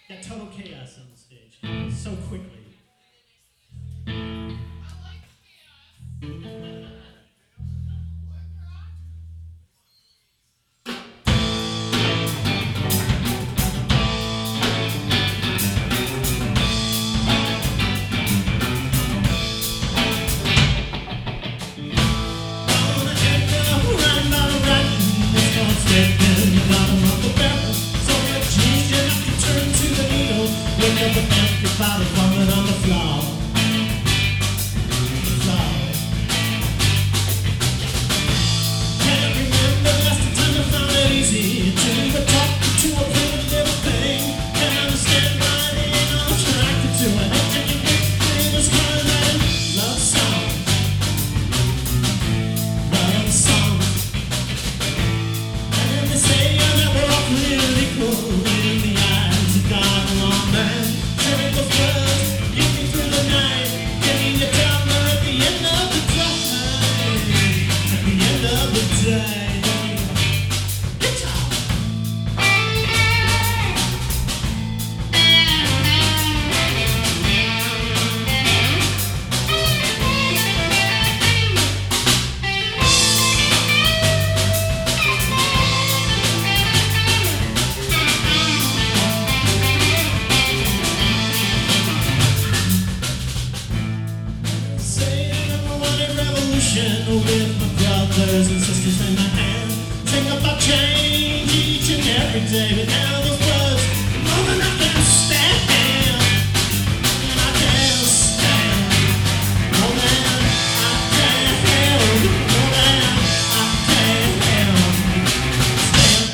Got total chaos on the stage so quickly. Bottle vomit on the floor. Can't remember last time I found it easy to talk to a pretty little thing. Can't understand why they ain't all attracted to it. And you think they was crying out love songs. Love songs. And they say that we're all created equal in the eyes of God and all man. Those words get me through the night, getting you down there at the end of the day. At the end of the day. Guitar. With my brothers and sisters in my hand, sing about change each and every day. But now those words, moment I can't stand, and I can't stand. Oh man, I can't help. Oh man, I can't help. Stand.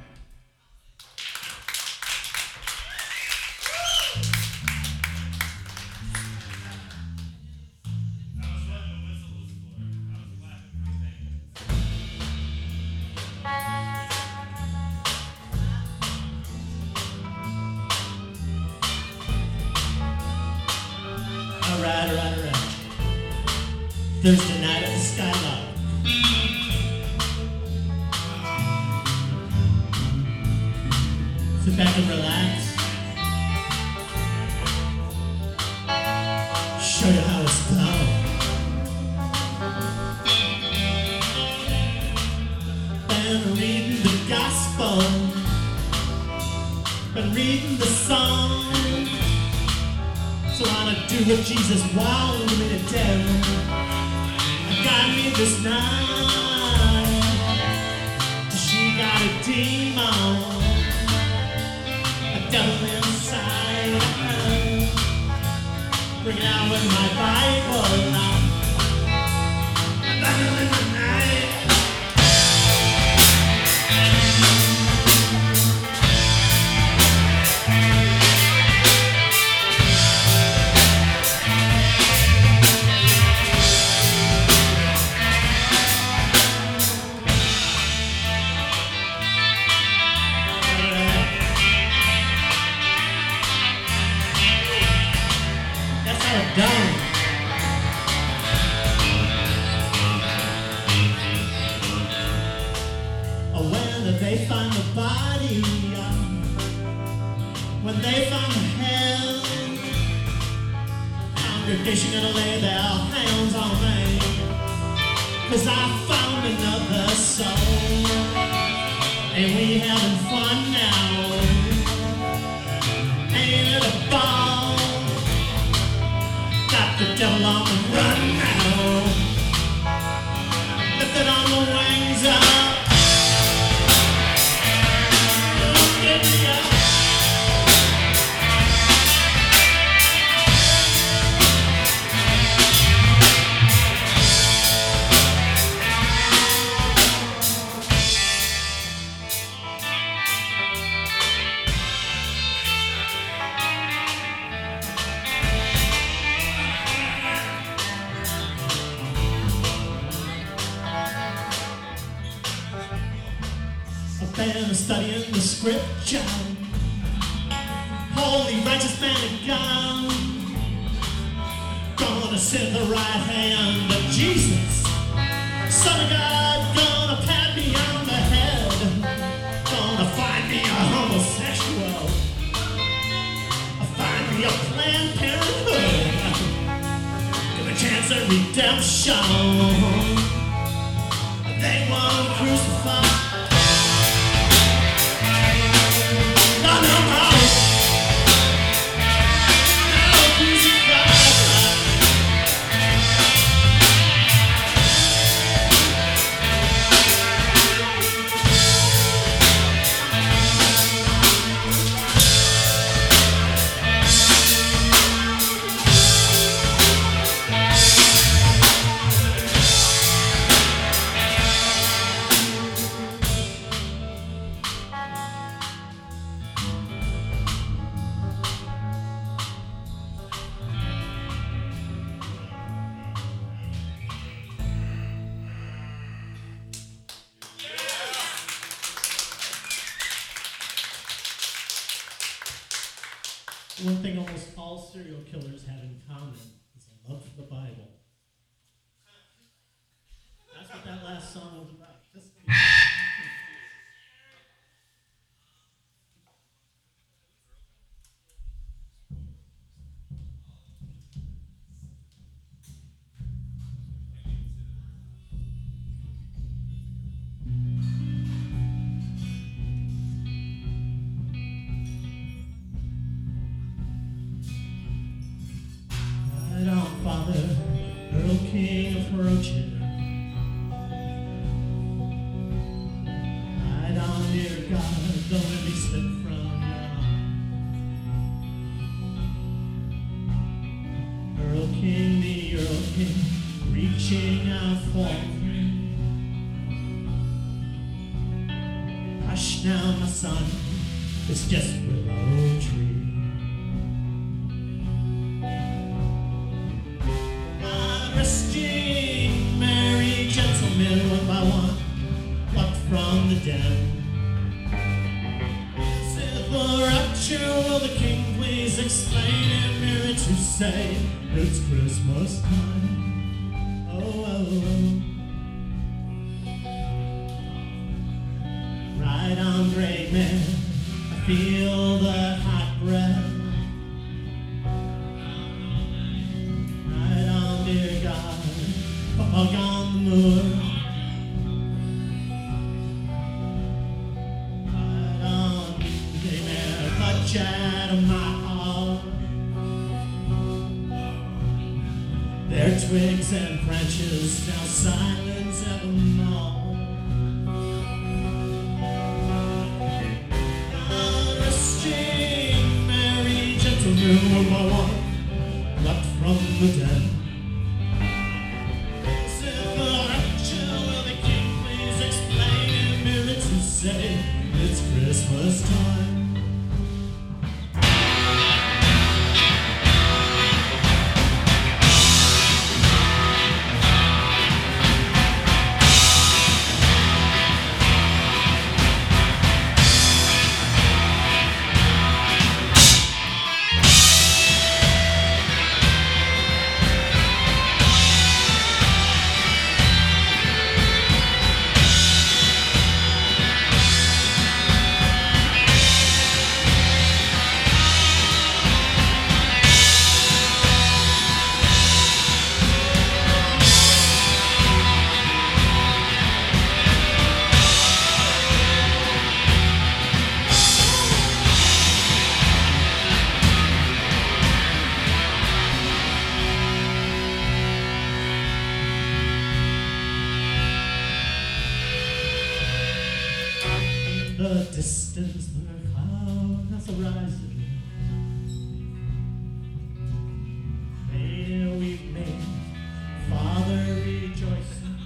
All right. Thursday night at the Skylark. Sit back and relax. Show you how it's done. Been reading the gospel. Been reading the song. So I wanna do what Jesus wanted me to do. I got me this night. She got a demon, a devil inside her. Bring it out with my Bible now. Battle in the night. Down. When they find the body, when they find the head, congregation gonna lay their hands on me, 'cause I found another soul, and we having fun now. Ain't it a ball? Got the devil on the run now. Lifted on the wings up. Get me up. Been studying the scripture. Holy righteous man of God, gonna send the right hand of Jesus, Son of God, gonna pat me on the head, gonna find me a homosexual, redemption. They won't crucify. No, no, no. No crucify. One thing almost all serial killers have in common is a love for the Bible. That's what that last song was about. Right on, Father, Earl King of Rochester. Right on, dear God, don't let me slip from you. Earl King, the Earl King, reaching out for me. Hush now, my son, it's just a willow tree. Resting merry gentlemen, one by one, plucked from the den. Said the rapture, will the king please explain and merry to say it's Christmas time? Oh, oh, oh. Right on, great man, I feel the hot breath. Dear God, fog on the moor. Right on, amen, clutch out of my heart. Their twigs and branches now silence evermore. Unrestrained, merry gentlemen, one by one, plucked from the dead. Say it's Christmas time. The distance, the cloud that's arising. There we've made Father rejoicing.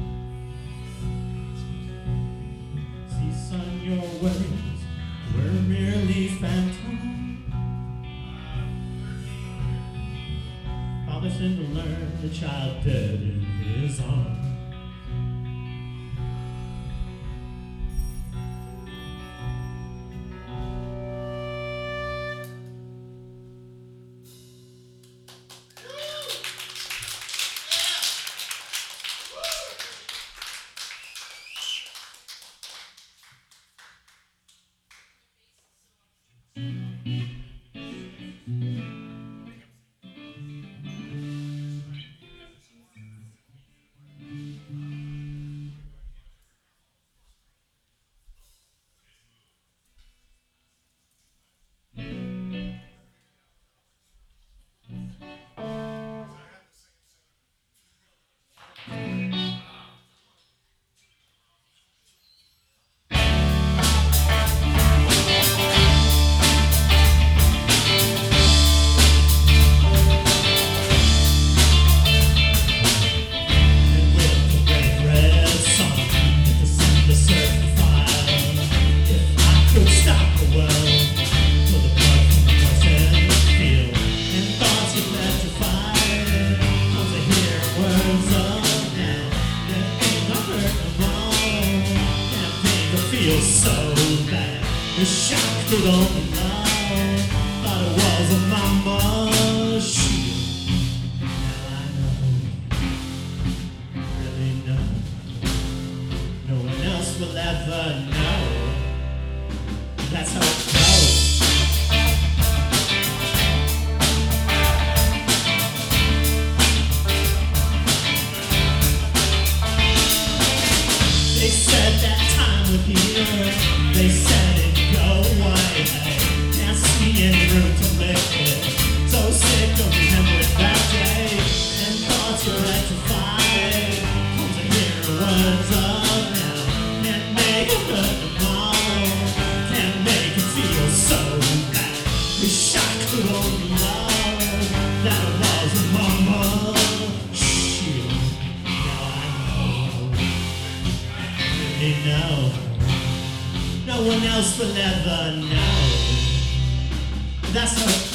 See, son, your worries were merely phantom. Father sent to learn the child dead in his arms. Still don't know. Thought it was a mama. Shit. Now I know. Really know. No one else will ever know. That's how it goes. They said that time would heal. They said it'd go away. Can't see any room to live it. So sick of remembering that day. And thoughts were rectified. Come to hear words of now. Can't make it hurt tomorrow. Can't make it feel so bad. Wish I could only know that it was a mama. Shit, now I know. Really know. No one else will ever know. That's her.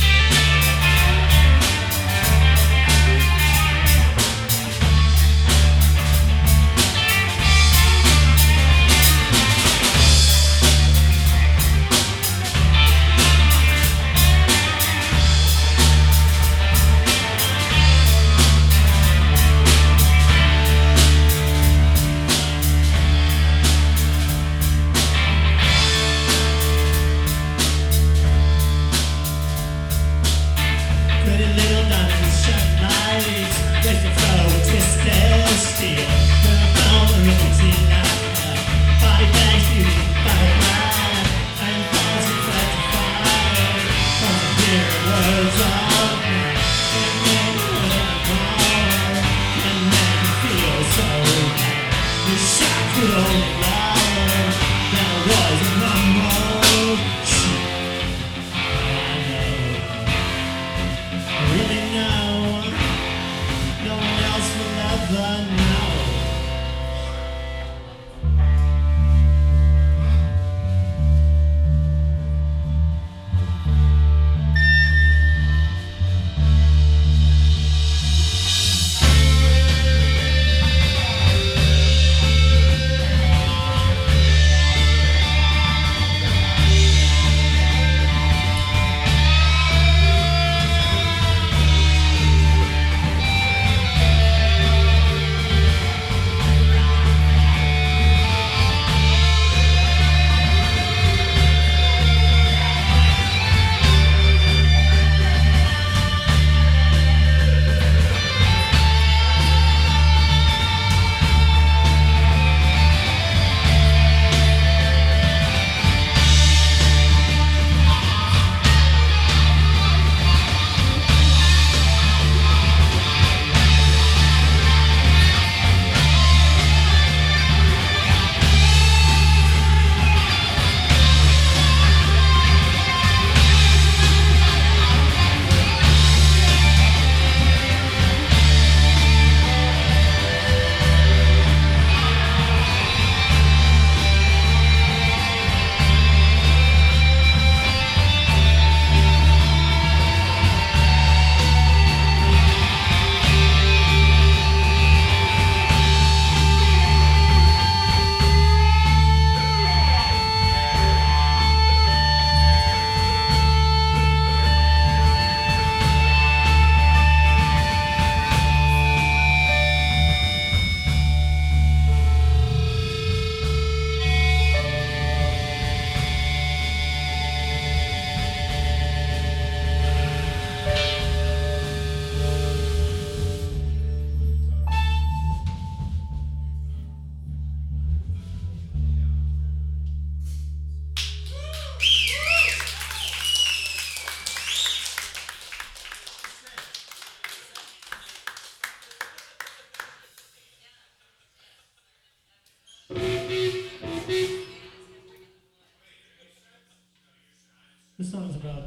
This song's about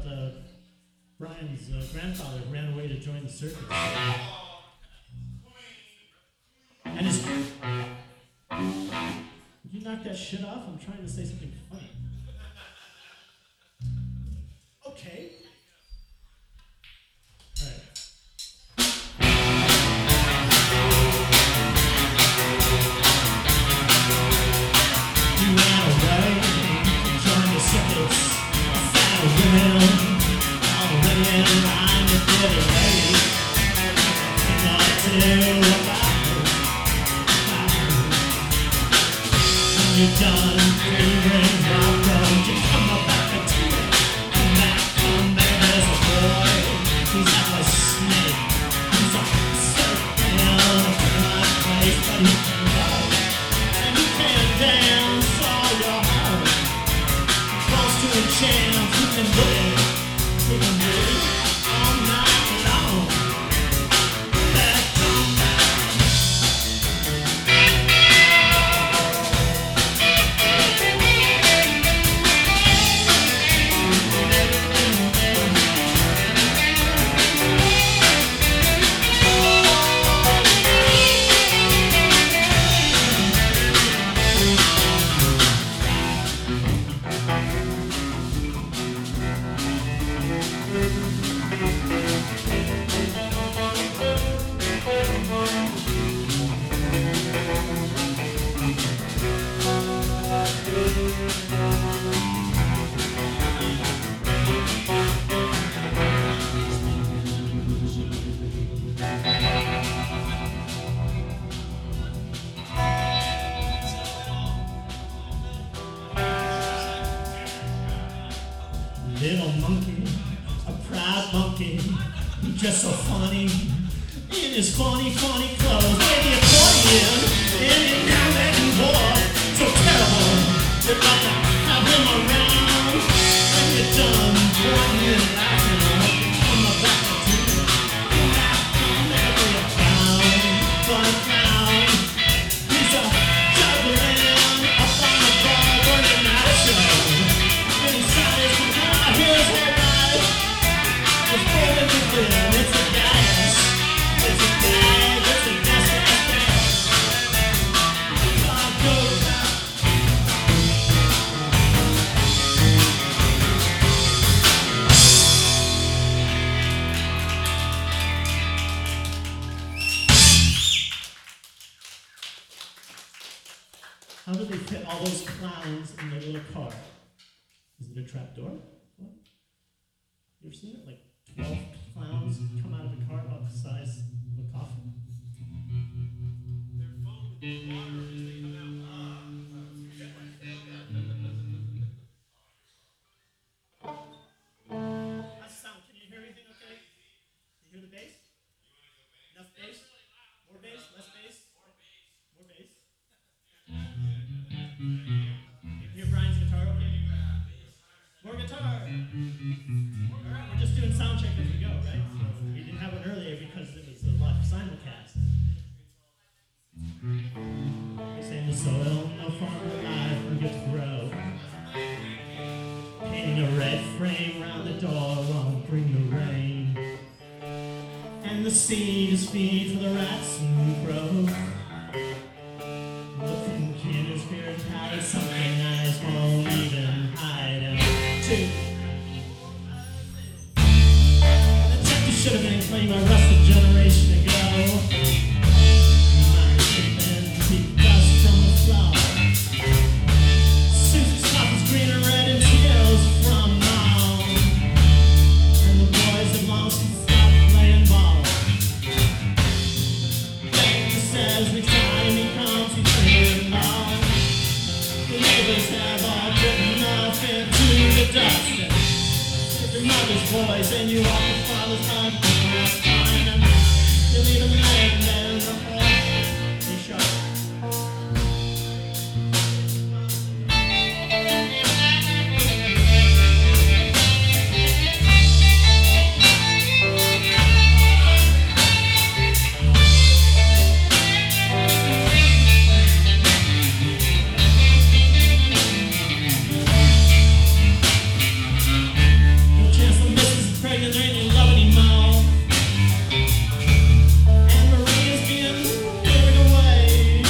Brian's grandfather who ran away to join the circus. And his... Would you knock that shit off? I'm trying to say something funny. Okay. All right. He ran away and joined the circus. the women, all the women lying to get away. What to do about it? When you're done, 3 rings round road, you come up back to it. Come back, there's a boy. He's like a snake. He's a serpent in my place, but he can walk and he can dance all your heart. Close to a chance, you can live all night long. Little monkey, a proud monkey, just so funny, in his funny clothes, maybe a accordion, and it now that he wore, so terrible, you'd like to have him around. When you're done, pointing and laughing, I hope you come back to me. Come back from every account, but now, he's a juggling up on the bar, working out a show. When he's trying to here's her life. It's more than a film, it's a gas. It's a bag, it's a gas, God goes out. How do they fit all those clowns in their little car? Is it a trap door? What? You ever seen it? Like 12 clowns come out of a car about the size of a coffin? They're phone with water as they come out. How's the sound? Can you hear anything okay? Can you hear the bass? Enough bass? More bass? Less bass? More bass? You hear Brian's guitar okay? More guitar! Alright, we're just doing sound check as we go, right? So we didn't have one earlier because it was a live simulcast. We say in the soil, no farmer alive will get to grow. Painting a red frame round the door won't bring the rain. And the seed is feed for the rats and growth. The pumpkin is spirit palace, something eyes won't even hide out too. The tempter should have been claimed by rusted generation ago. Might have been deep dust from the floor. Susan's top is green and red and tears from now. And the boys have long since stopped playing ball. Baby says next time he comes he's clearing all. The neighbors have all written off into the dust. Your mother's voice and you walk your father's heart. You leave him land and the whole is shut. No chance the missus is pregnant, there ain't any love anymore. And Maria's being carried away.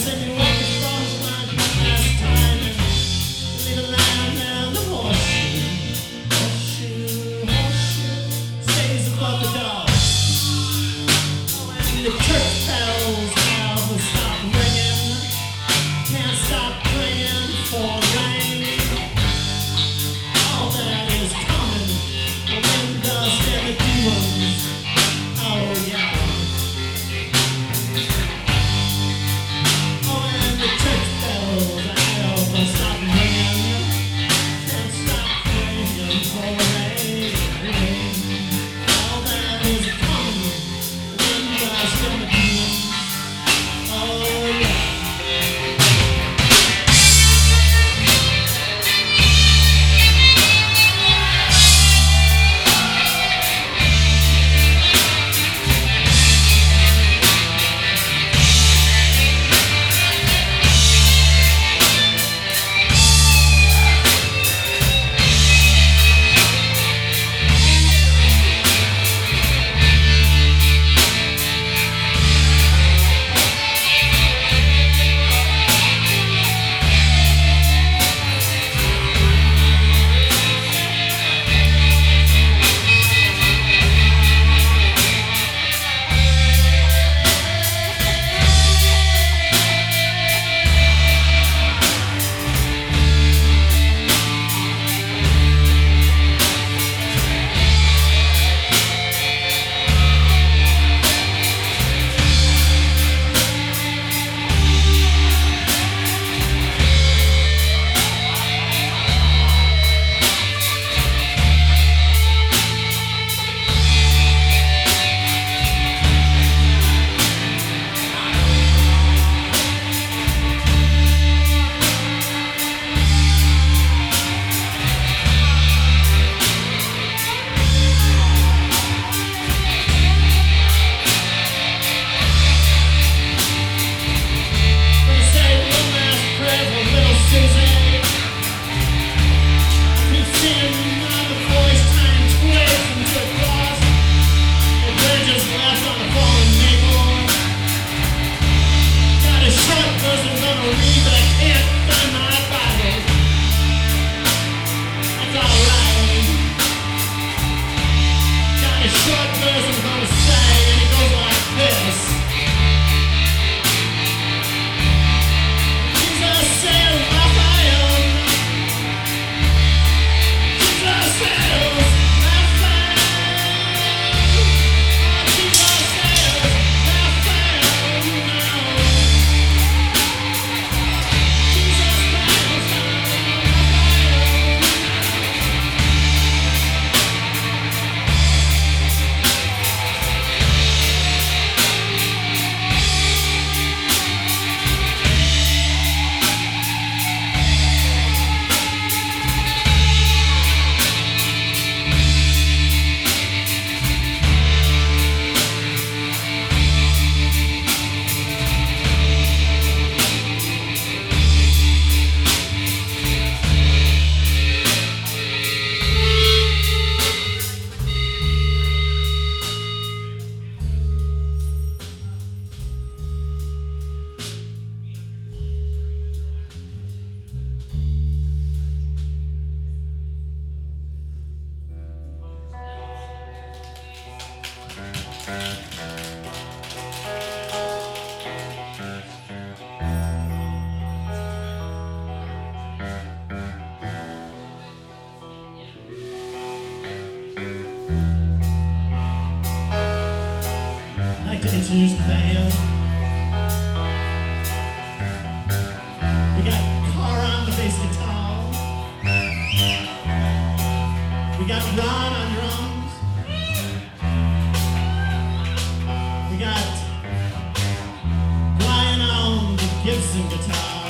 introduce the band. We got Cara on the bass guitar. We got Ron on drums. We got Brian on the Gibson guitar.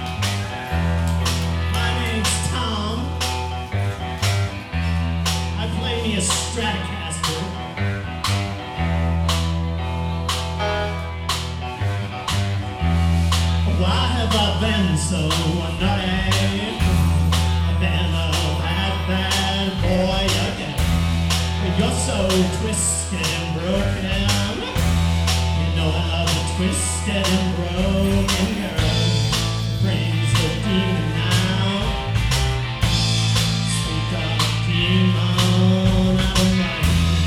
My name's Tom. I play me a Stratocaster. Why have I been so naughty? I've been a bad boy again. You're so twisted and broken. You know I love to twist twisted and broken girl brings the demon out. Speak of demon out of my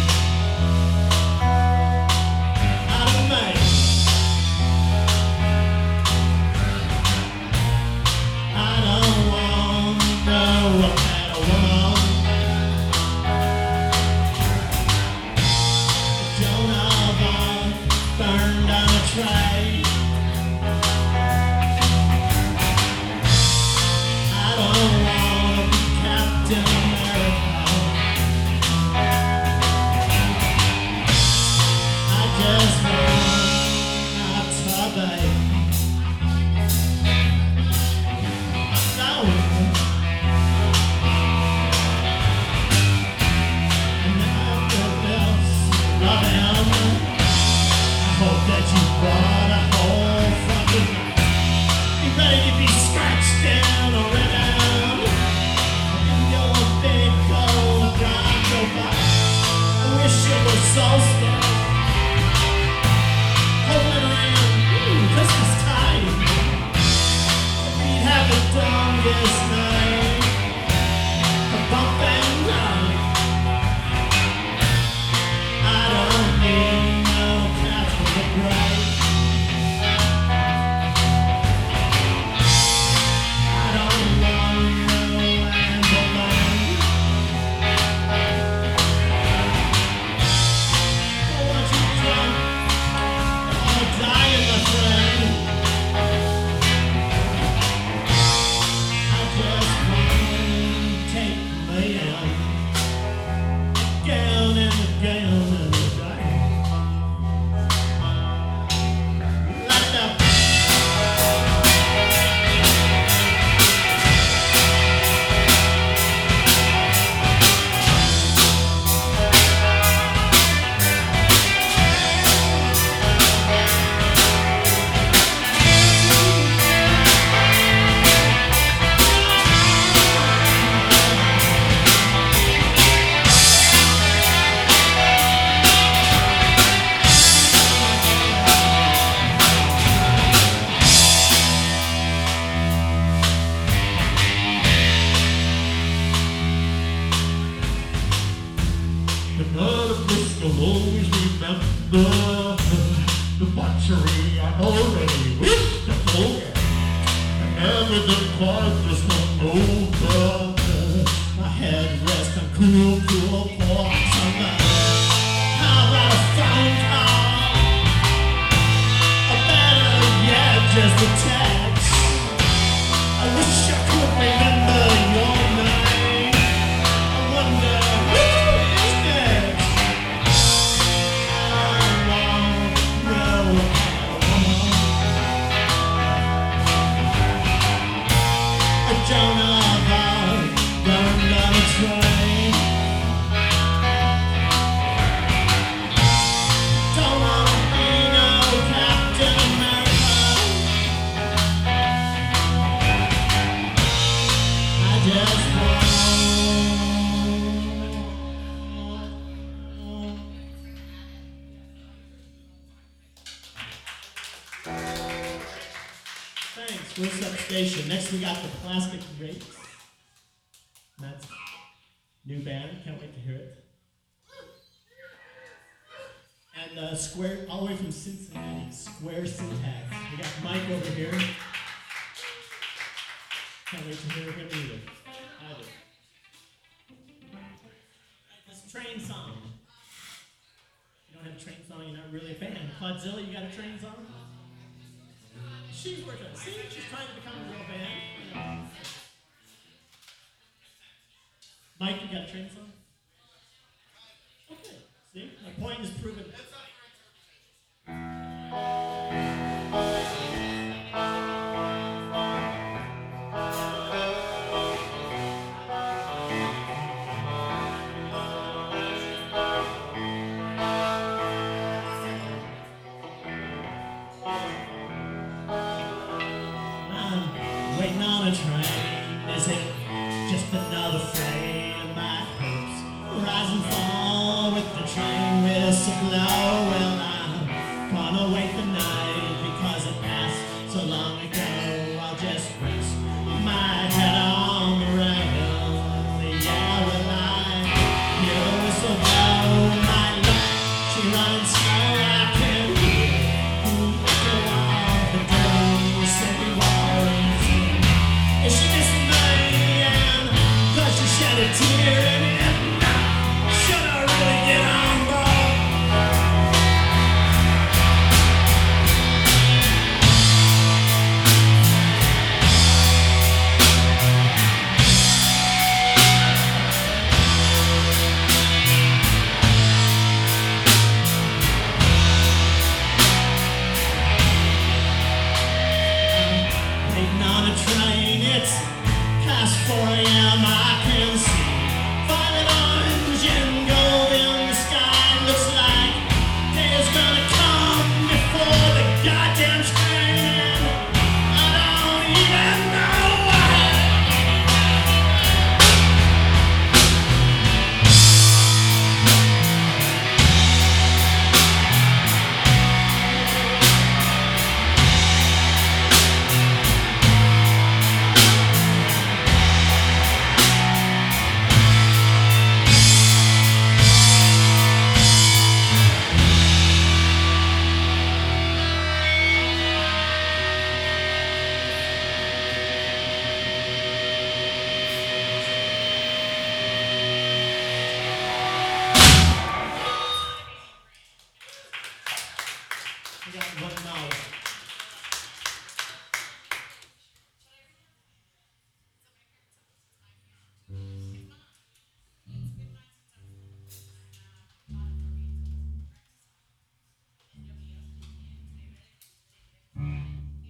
Next we got the Plastic Grapes. That's new band, can't wait to hear it. And Square, all the way from Cincinnati, Square Syntax. We got Mike over here. Can't wait to hear him either. This train song. If you don't have a train song, you're not really a fan. Claudzilla, you got a train song? She's working on it. See, she's trying to become a real band. Mike, you got a train song? Okay. See, my point is proven. Waiting on a train, is it just another frame? My hopes rise and fall with the train whistle blow. Well, I'm gonna wait the night because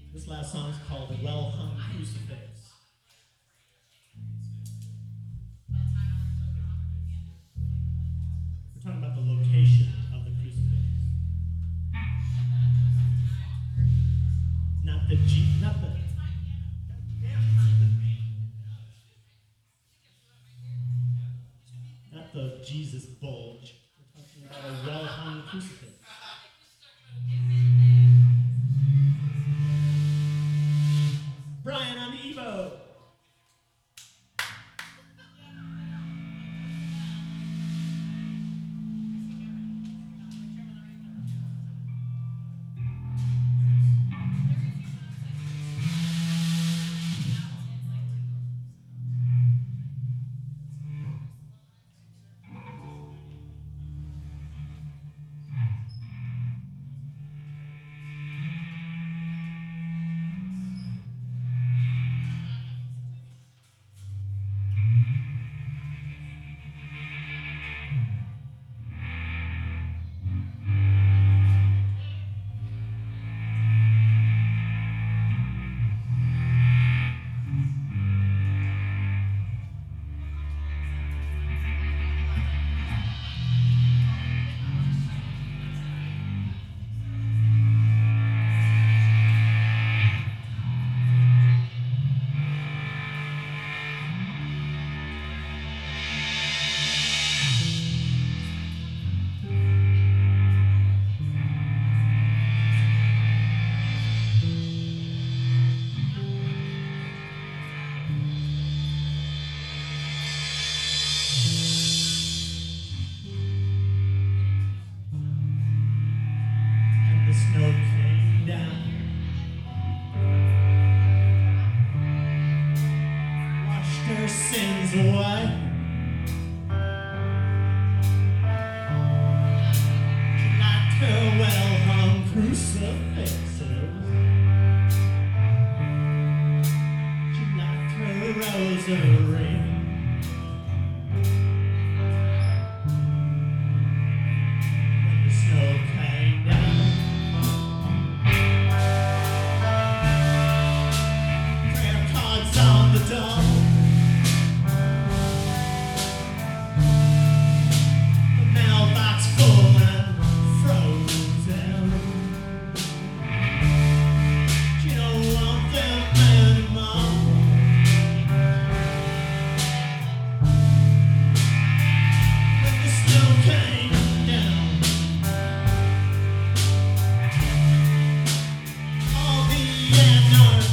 This last song is called "The Well-Hung Crucifix." We're talking about the location of the crucifix. Not the not the Jesus bulge. We're talking about a well-hung crucifix. Brian on Evo. Sins away. She liked her well-hung crucifixes. She liked her rosary. When the snow came down, prayer cards on the door. No.